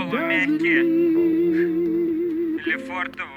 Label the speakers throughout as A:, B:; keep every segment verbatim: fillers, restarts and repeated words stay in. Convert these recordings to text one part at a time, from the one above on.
A: полумягкие или фортово.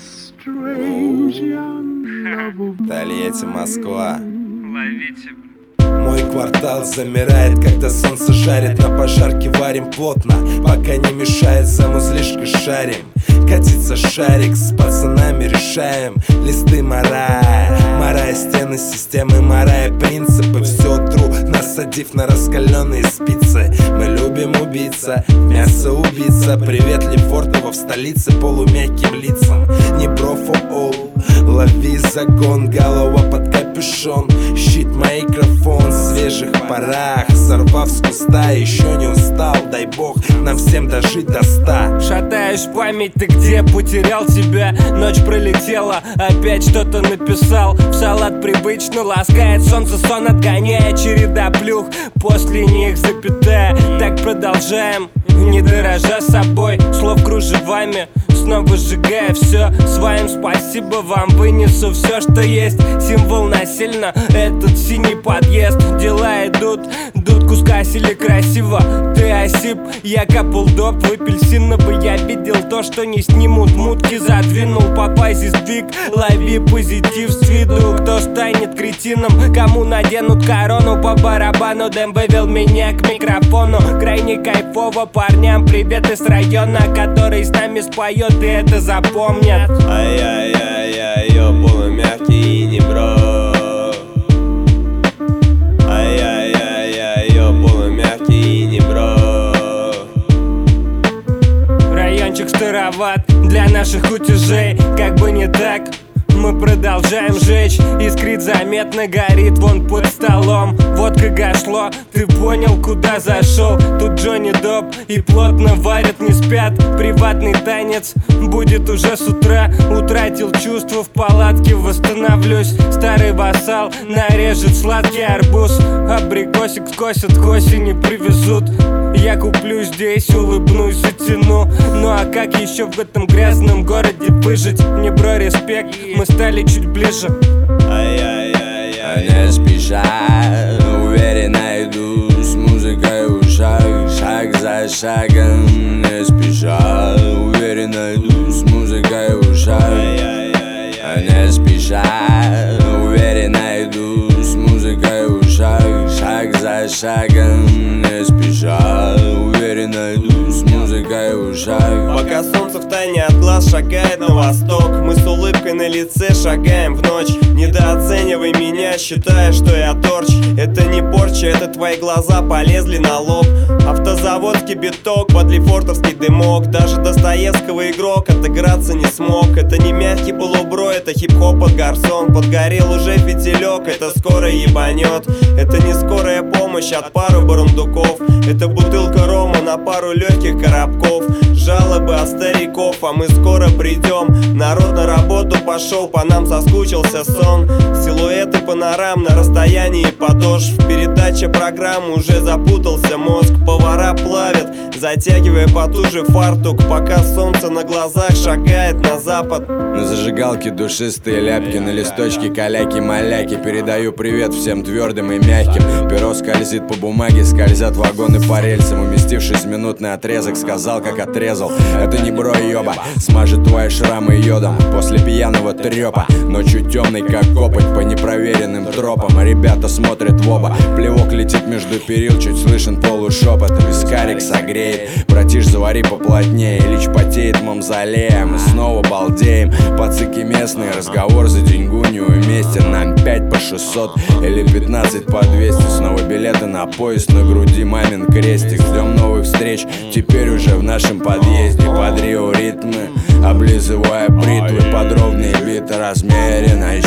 B: Тольятти, Москва.
A: Ловите.
B: Мой квартал замирает, когда солнце жарит. На пожарке варим плотно, пока не мешает. За музлишкой шарим, катится шарик. С пацанами решаем листы марая. Марая стены системы, марая принципы. Все тру, насадив на раскаленные спицы. Мы любим убийца, мясо убийца. Привет, Лефортово в столице полумягким лицам. Не брофо, оу, лови загон. Голова под капюшон, щит микрофон. В свежих парах, сорвав с куста. Еще не устал, дай бог нам всем дожить до ста.
C: Шатаешь память, ты где? Потерял тебя. Ночь пролетела, опять что-то написал. В салат привычно ласкает солнце, сон отгоняет. Череда плюх, после них запятая. Так продолжаем, не дорожа собой. Слов кружевами, снова сжигая все своим. Спасибо вам, вынесу все, что есть. Символ насильно, этот синий подъезд. Дела идут, дудку скосили красиво. Ты осип, я капал доп. В апельсиново я видел то, что не снимут. Мутки задвинул, попай здесь двиг. Лови позитив с виду. Кто станет кретином, кому наденут корону. По барабану ДМБ вел меня к микрофону. Крайне кайфово парням привет из района, который с нами споет и это запомнят.
D: Ай-яй-яй-яй, йо, полумягкий и не бро. Ай-яй-яй-яй, йо, полумягкий и не бро.
C: Райончик староват для наших кутежей. Как бы не так, мы продолжаем жечь. Искрит заметно, горит вон под столом. Водка гашло, ты понял, куда зашел. Тут Джонни Доп и плотно варят, не спят. Приватный танец будет уже с утра. Утратил чувства, в палатке восстановлюсь. Старый вассал нарежет сладкий арбуз. Абрикосик скосят, к осени привезут. Я куплю здесь, улыбнусь, затяну. Ну а как еще в этом грязном городе выжить? Мне бро респект, мы стали чуть ближе.
D: Ай-яй-яй-яй, не спеша, уверенно иду с музыкой в ушах. Шаг за шагом, не спеша, уверенно иду с музыкой в ушах. Не спеша, уверенно иду с музыкой в ушах. Шаг за шагом, не спеша, уверенно иду с музыкой в ушах.
E: Пока солнце втайне от глаз шагает на восток, мы с улыбкой на лице шагаем в ночь. Недооценивай меня, считая, что я торч. Это не порча, это твои глаза полезли на лоб. Автозаводский биток, под лефортовский дымок. Даже Достоевского игрок отыграться не смог. Это не мягкий полубро, это хип-хоп под гарсон. Подгорел уже фитилек, это скоро ебанет. Это не скорая помощь от пару бурундуков. Это бутылка рома на пару легких коробков. Жалобы от стариков, а мы скоро придем. Народ на работу пошел, по нам соскучился сон. Силуэты панорам на расстоянии подошв. Передача программы, уже запутался мозг. Повара плавят, затягивая потуже фартук. Пока солнце на глазах шагает на запад.
D: На зажигалке душистые ляпки, на листочке каляки-маляки. Передаю привет всем твердым и мягким. Перо скользит по бумаге, скользят вагоны по рельсам. Уместившись в минутный отрезок, сказал, как отрезал. Это не бро, ёба, смажет твои шрамы йодом после пьяного трёпа. Ночью темный, как копоть, по непроверенным тропам. А ребята смотрят в оба. Плевок летит между перил, чуть слышен полушепот. Вискарик согреет, братиш, завари поплотнее. Ильич потеет мавзолеем, мы снова балдеем. Пацыки местные, разговор за деньгунью вместе. Нам пять по шестьсот или пятнадцать по двести. Снова билеты на поезд, на груди мамин крестик. Ждем новых встреч, теперь уже в нашем подъезде. Под рио ритмы, облизывая бритвы. Подробные биты, размеренно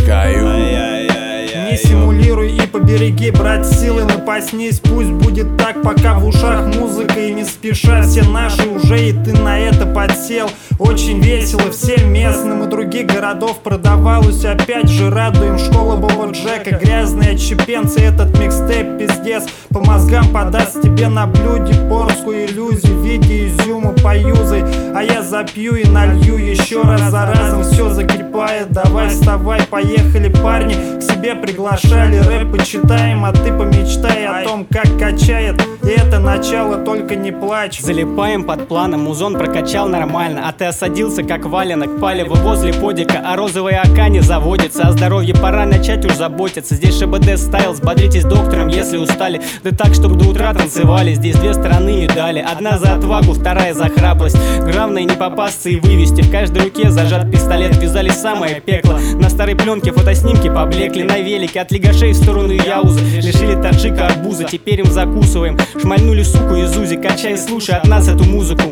D: щиткаю.
F: Не симулируй и побереги, брать силы, напаснись. Пусть будет так, пока в ушах музыка и не спеша. Все наши уже, и ты на это подсел. Очень весело всем местным и других городов продавалось. Опять же радуем школа Боба Джека. Грязные отщепенцы, этот микстейп пиздец. По мозгам подаст тебе на блюде порскую иллюзию в виде изюма поюзай. А я запью и налью еще раз за разом. Все закипает, давай вставай, поехали парни. К себе приглашали, рэп почитаем, а ты помечтай о том, как качает. И это начало. начала, только не плачь.
G: Залипаем под планом, музон прокачал нормально, а ты осадился как валенок. Палево возле подика, а розовые ока не заводятся. О здоровье пора начать уж заботиться. Здесь ШБД стайл, взбодритесь доктором, если устали. Да так, чтобы до утра танцевали. Здесь две стороны медали, одна за отвагу, вторая за храбрость. Главное не попасться и вывести. В каждой руке зажат пистолет, вязали самое пекло. На старой пленке фотоснимки поблекли. На велике от лигашей в сторону Яузы лишили таджика арбуза, теперь им закусываем. Шмальнули суку из Узи, качай, слушай от нас эту музыку.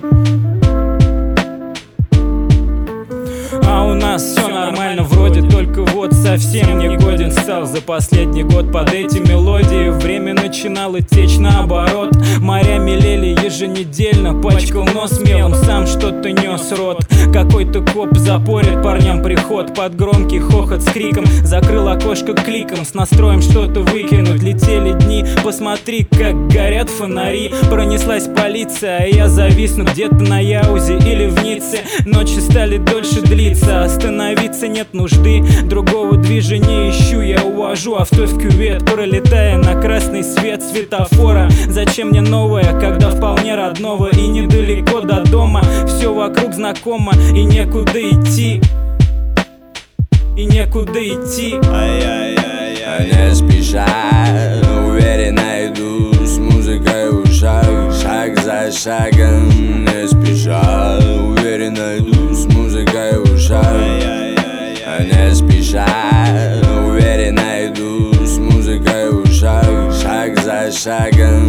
H: А у нас все нормально вроде, только вот совсем не годен стал за последний год под эти мелодии. Время начинало течь наоборот, моря мелели еженедельно. Пачкал нос мелом, сам что-то нес рот. Какой-то коп запорит парням приход под громкий хохот с криком. Закрыл окошко кликом, с настроем что-то выкинуть. Летели дни, посмотри, как горят фонари. Пронеслась полиция, а я зависну где-то на Яузе или в Ницце. Ночи стали дольше длиться, остановиться нет нужды. Другого движения ищу, я увожу авто в кювет, пролетая на красный свет светофора. Зачем мне новое, когда вполне родного и недалеко до дома? Все вокруг знакомо и некуда идти, и некуда идти.
D: Не спеша, уверенно иду с музыкой в ушах, шаг за шагом. Не спеша, уверенно иду с музыкой в ушах. Не спеша, уверенно иду с музыкой в ушах, шаг за шагом.